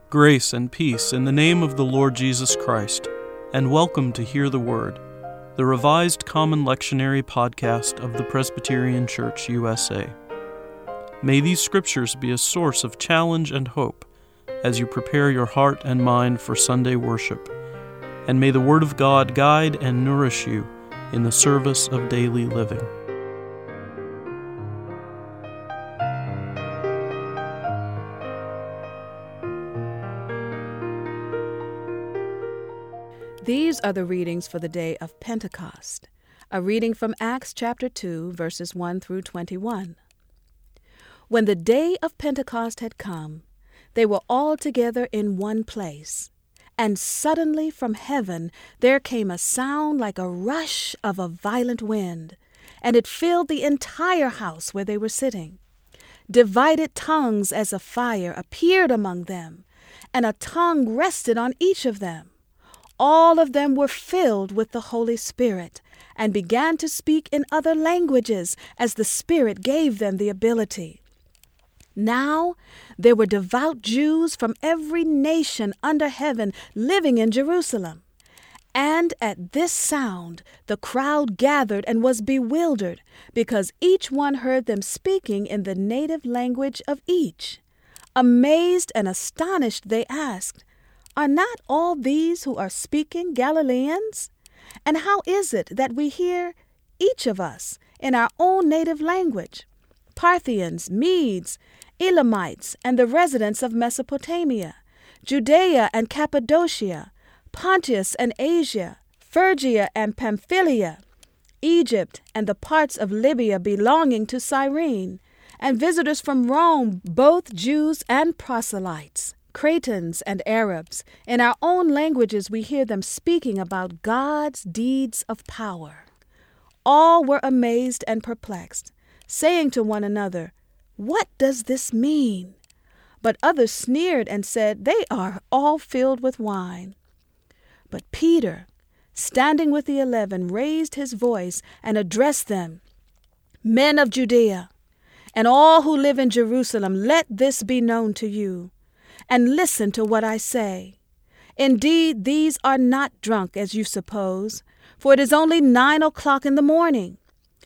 Grace and peace in the name of the Lord Jesus Christ, and welcome to Hear the Word, the revised Common Lectionary podcast of the Presbyterian Church, USA. May these scriptures be a source of challenge and hope as you prepare your heart and mind for Sunday worship, and may the Word of God guide and nourish you in the service of daily living. These are the readings for the day of Pentecost. A reading from Acts chapter 2, verses 1 through 21. When the day of Pentecost had come, they were all together in one place. And suddenly from heaven there came a sound like a rush of a violent wind, and it filled the entire house where they were sitting. Divided tongues as of fire appeared among them, and a tongue rested on each of them. All of them were filled with the Holy Spirit and began to speak in other languages as the Spirit gave them the ability. Now there were devout Jews from every nation under heaven living in Jerusalem. And at this sound the crowd gathered and was bewildered, because each one heard them speaking in the native language of each. Amazed and astonished, they asked, "Are not all these who are speaking Galileans? And how is it that we hear, each of us, in our own native language? Parthians, Medes, Elamites, and the residents of Mesopotamia, Judea and Cappadocia, Pontus and Asia, Phrygia and Pamphylia, Egypt and the parts of Libya belonging to Cyrene, and visitors from Rome, both Jews and proselytes, Cretans and Arabs. In our own languages we hear them speaking about God's deeds of power." All were amazed and perplexed, saying to one another, "What does this mean?" But others sneered and said, "They are all filled with wine." But Peter, standing with the 11, raised his voice and addressed them, "Men of Judea, and all who live in Jerusalem, let this be known to you. And listen to what I say. Indeed, these are not drunk as you suppose, for it is only 9 o'clock in the morning.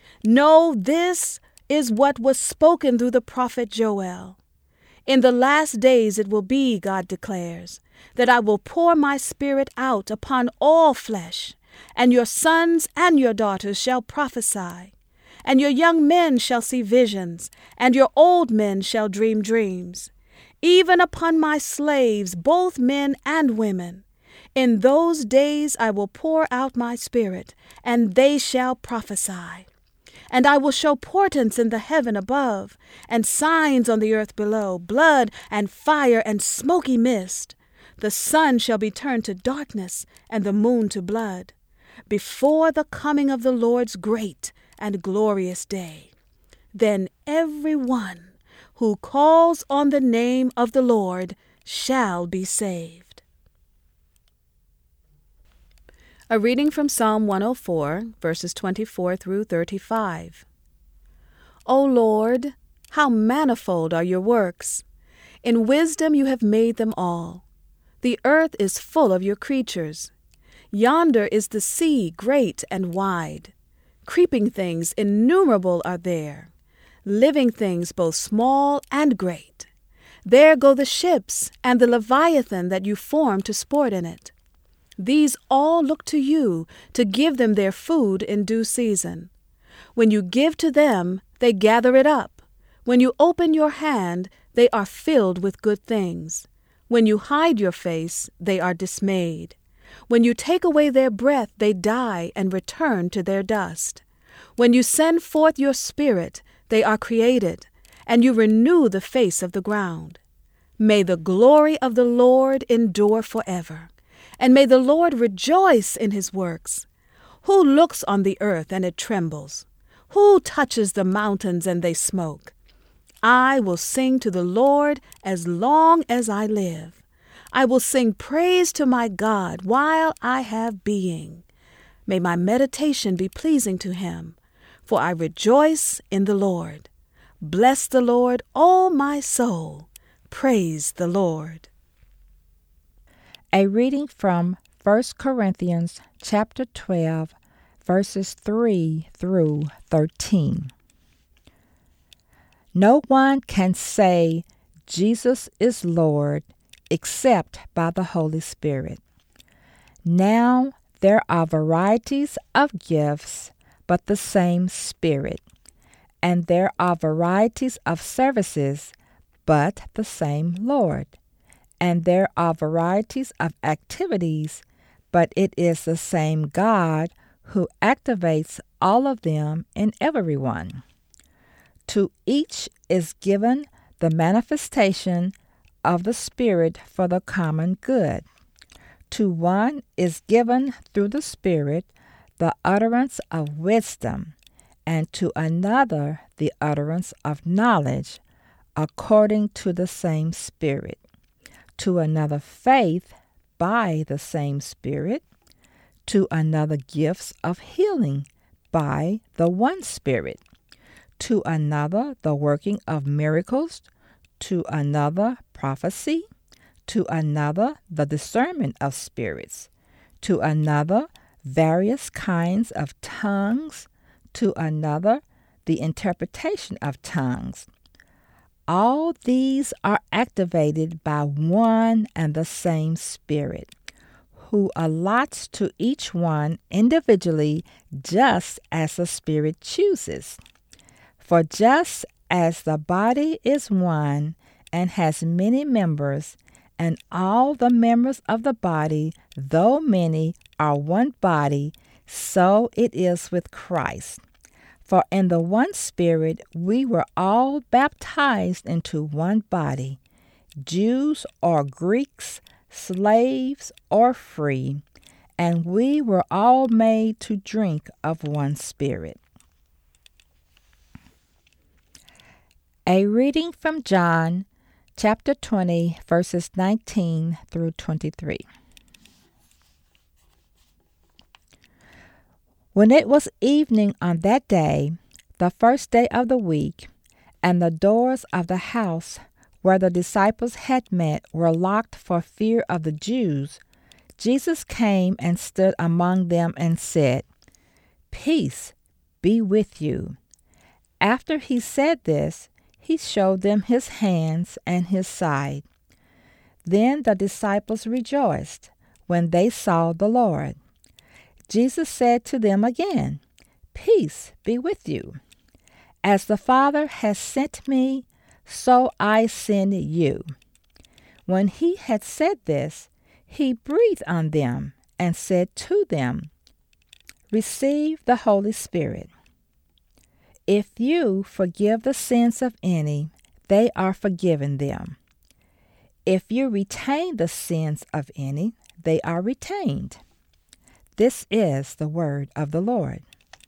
No, this is what was spoken through the prophet Joel. In the last days it will be, God declares, that I will pour my Spirit out upon all flesh, and your sons and your daughters shall prophesy, and your young men shall see visions, and your old men shall dream dreams. Even upon my slaves, both men and women. In those days I will pour out my Spirit, and they shall prophesy. And I will show portents in the heaven above, and signs on the earth below, blood and fire and smoky mist. The sun shall be turned to darkness, and the moon to blood, before the coming of the Lord's great and glorious day. Then every one who calls on the name of the Lord shall be saved." A reading from Psalm 104, verses 24 through 35. O Lord, how manifold are your works! In wisdom you have made them all. The earth is full of your creatures. Yonder is the sea great and wide. Creeping things innumerable are there. Living things both small and great. There go the ships and the Leviathan that you formed to sport in it. These all look to you to give them their food in due season. When you give to them, they gather it up. When you open your hand, they are filled with good things. When you hide your face, they are dismayed. When you take away their breath, they die and return to their dust. When you send forth your Spirit, they are created, and you renew the face of the ground. May the glory of the Lord endure forever, and may the Lord rejoice in his works. Who looks on the earth and it trembles? Who touches the mountains and they smoke? I will sing to the Lord as long as I live. I will sing praise to my God while I have being. May my meditation be pleasing to him, for I rejoice in the Lord. Bless the Lord, O my soul. Praise the Lord. A reading from 1 Corinthians chapter 12, verses 3 through 13. No one can say Jesus is Lord except by the Holy Spirit. Now there are varieties of gifts, but the same Spirit. And there are varieties of services, but the same Lord. And there are varieties of activities, but it is the same God who activates all of them in everyone. To each is given the manifestation of the Spirit for the common good. To one is given through the Spirit the utterance of wisdom, and to another the utterance of knowledge, according to the same Spirit. To another faith by the same Spirit, to another gifts of healing by the one Spirit, to another the working of miracles, to another prophecy, to another the discernment of spirits, to another various kinds of tongues, to another the interpretation of tongues. All these are activated by one and the same Spirit, who allots to each one individually just as the Spirit chooses. For just as the body is one and has many members, and all the members of the body, though many, are one body, so it is with Christ. For in the one Spirit we were all baptized into one body, Jews or Greeks, slaves or free, and we were all made to drink of one Spirit. A reading from John chapter 20, verses 19 through 23. When it was evening on that day, the first day of the week, and the doors of the house where the disciples had met were locked for fear of the Jews, Jesus came and stood among them and said, "Peace be with you." After he said this, he showed them his hands and his side. Then the disciples rejoiced when they saw the Lord. Jesus said to them again, "Peace be with you. As the Father has sent me, so I send you." When he had said this, he breathed on them and said to them, "Receive the Holy Spirit. If you forgive the sins of any, they are forgiven them. If you retain the sins of any, they are retained." This is the word of the Lord.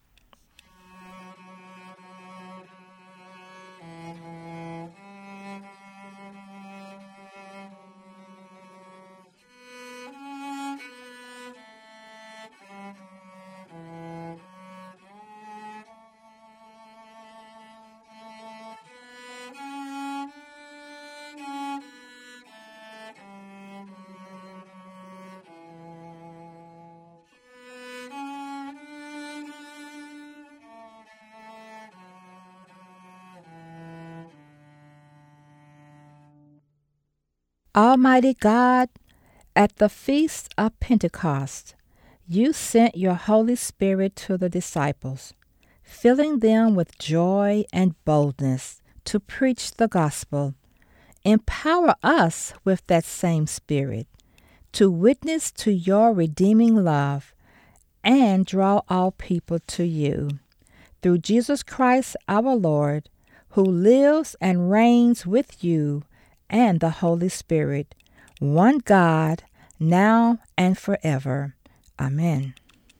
Almighty God, at the feast of Pentecost, you sent your Holy Spirit to the disciples, filling them with joy and boldness to preach the gospel. Empower us with that same Spirit to witness to your redeeming love and draw all people to you. Through Jesus Christ our Lord, who lives and reigns with you and the Holy Spirit, one God, now and forever. Amen.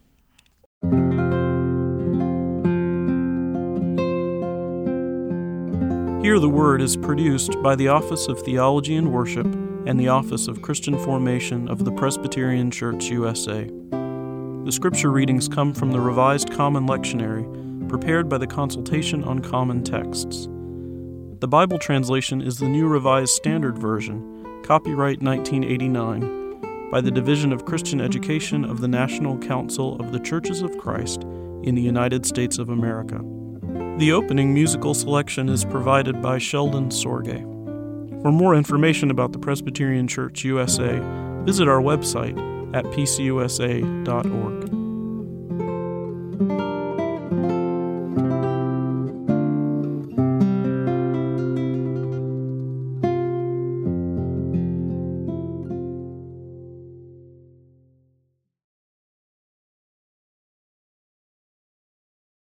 Hear the Word is produced by the Office of Theology and Worship and the Office of Christian Formation of the Presbyterian Church USA. The scripture readings come from the Revised Common Lectionary, prepared by the Consultation on Common Texts. The Bible translation is the New Revised Standard Version, copyright 1989, by the Division of Christian Education of the National Council of the Churches of Christ in the United States of America. The opening musical selection is provided by Sheldon Sorge. For more information about the Presbyterian Church USA, visit our website at pcusa.org.